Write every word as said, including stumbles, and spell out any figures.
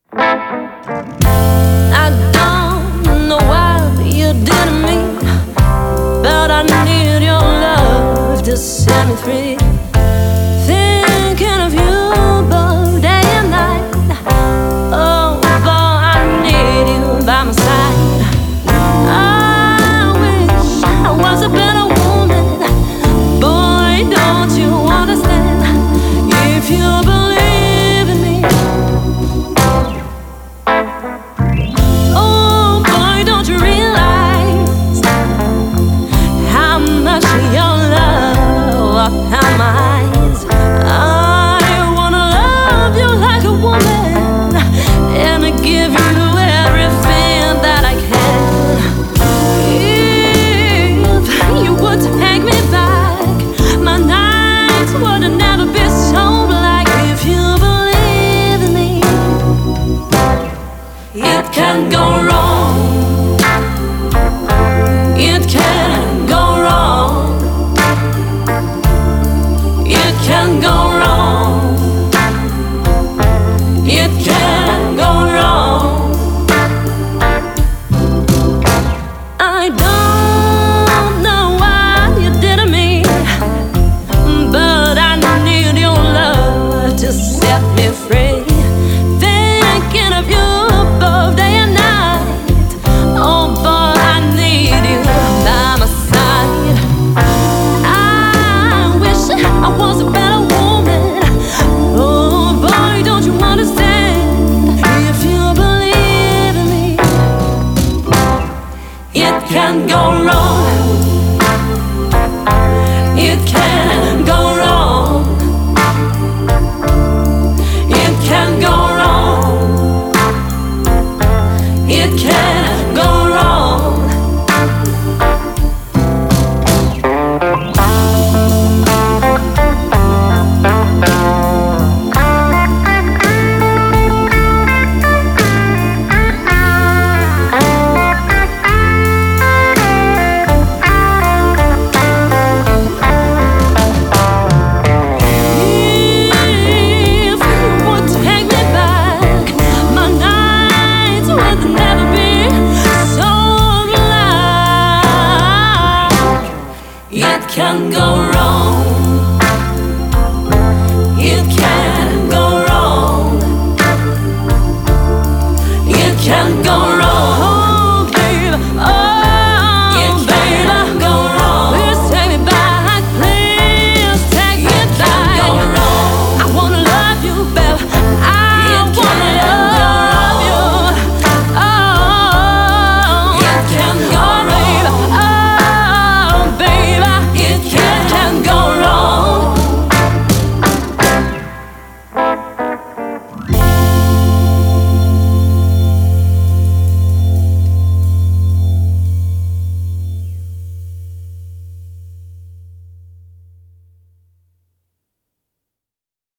I don't know why you did me, but I need your love to set me free. Thinking of you both day and night. Oh boy, I need you by my side. I wish I was a better woman. Boy, don't you understand? If you believe in me, oh boy, don't you realize how much your love walked my eyes? I wanna love you like a woman and give you everything that I can. If you would take me back, my nights would never be so black. If you believe in me, it can go wrong. It can go wrong. It can go wrong. It